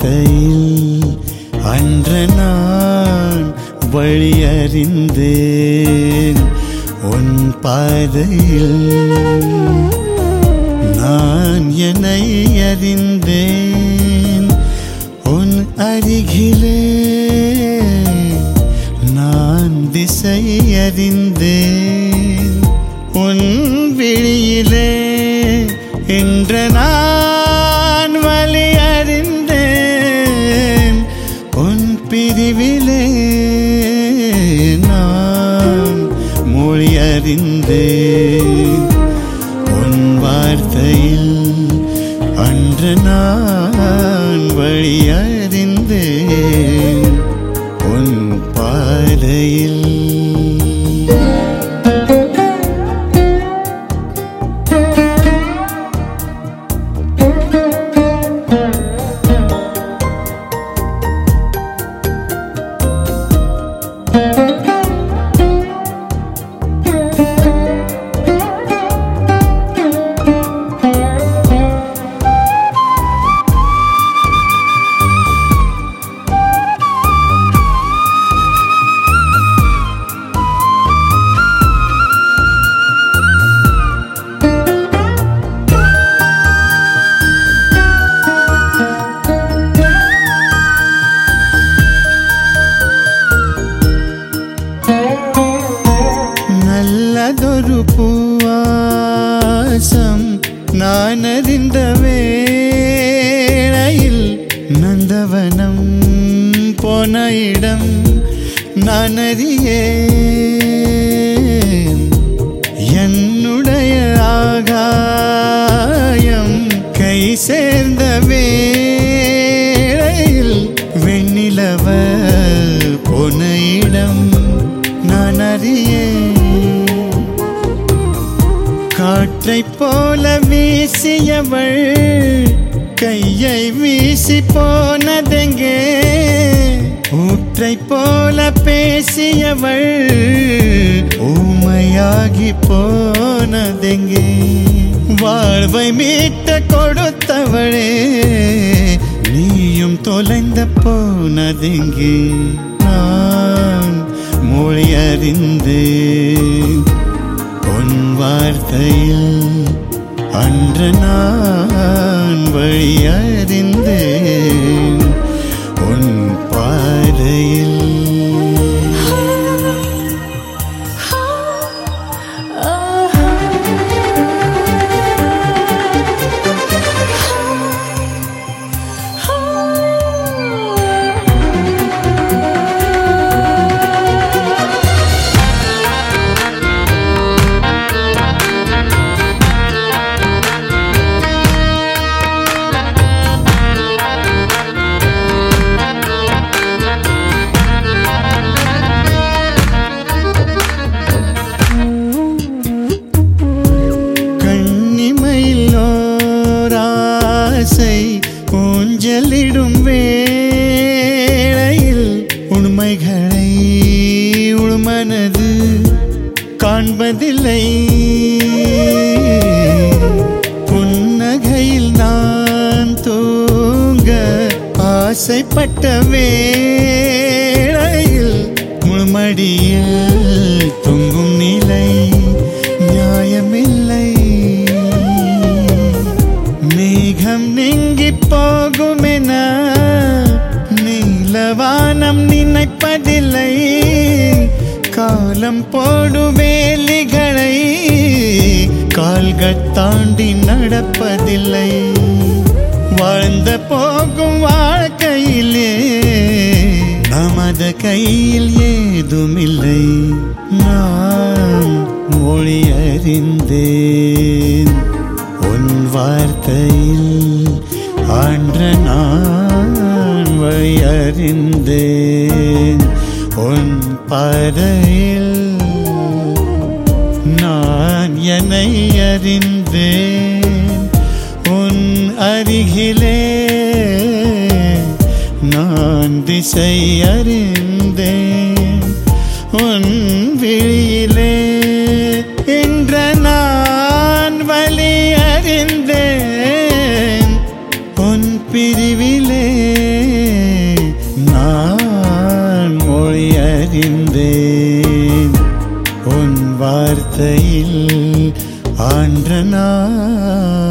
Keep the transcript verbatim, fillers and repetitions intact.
வார்த்தையில் அன்று நான் வழியறிந்தேன். உன் பாதையில் நான் என்னை அறிந்தேன். உன் அருகிலே நான் திசை அறிந்தேன். உன் விழியிலே இன்று நான் வழி அறிந்தேன். உன் பிரிவிலே நான் மொழி அறிந்தேன். உன் வார்த்தையில் அன்று நான் வழி அறிந்தேன். உன் பாதையில் நல்லதொரு பூவாசம் நான் அறிந்த வேளையில் நந்தவனம் போன இடம் நான் அறியேன். என்னுடைய ஆகாயம் கை சேர்ந்த வேளையில் வெண்ணிலவ போன இடம் நான் அறியேன். காற்றைப் போல வீசியவள் கையை வீசி போனதெங்கே? ஊற்றைப் போல பேசியவள் ஊமையாகி போனதெங்கே? வாழ்வை மீட்ட கொடுத்தவளே நீயும் தொலைந்த போனதெங்கே? நான் மொழி அறிந்தேன். உன் வார்த்தையில் அன்று நான் வழி அறிந்தேன். உன் பாதையில் ஊஞ்சலிடும் வேளையில் உண்மைகளை உள்மனது காண்பதில்லை. புன்னகையில் நான் தூங்க ஆசைப்பட்ட வேளையில் முழுமடியில் தூங்கும் நிலை நியாயமில்லை. மேகம் நீங்கி போகுமென நீலவானம் நினைப்பதில்லை. காலம் போடும் வேலிகளை கால்கள் தாண்டி நடப்பதில்லை. வாழ்ந்த போகும் வாழ்க்கையிலே நமது கையில் ஏதுமில்லை. நான் மொழி அறிந்தேன். உன் வார்த்தையில் அன்று நான் வழி அறிந்தேன். உன் பாதையில் நான் என்னை அறிந்தேன். உன் அருகிலே நான் திசை அறிந்தேன். உன் விழியிலே இன்று நான் வழி அறிந்தேன். உன் பிரிவிலே வார்த்தையில் ஆன்ற நான்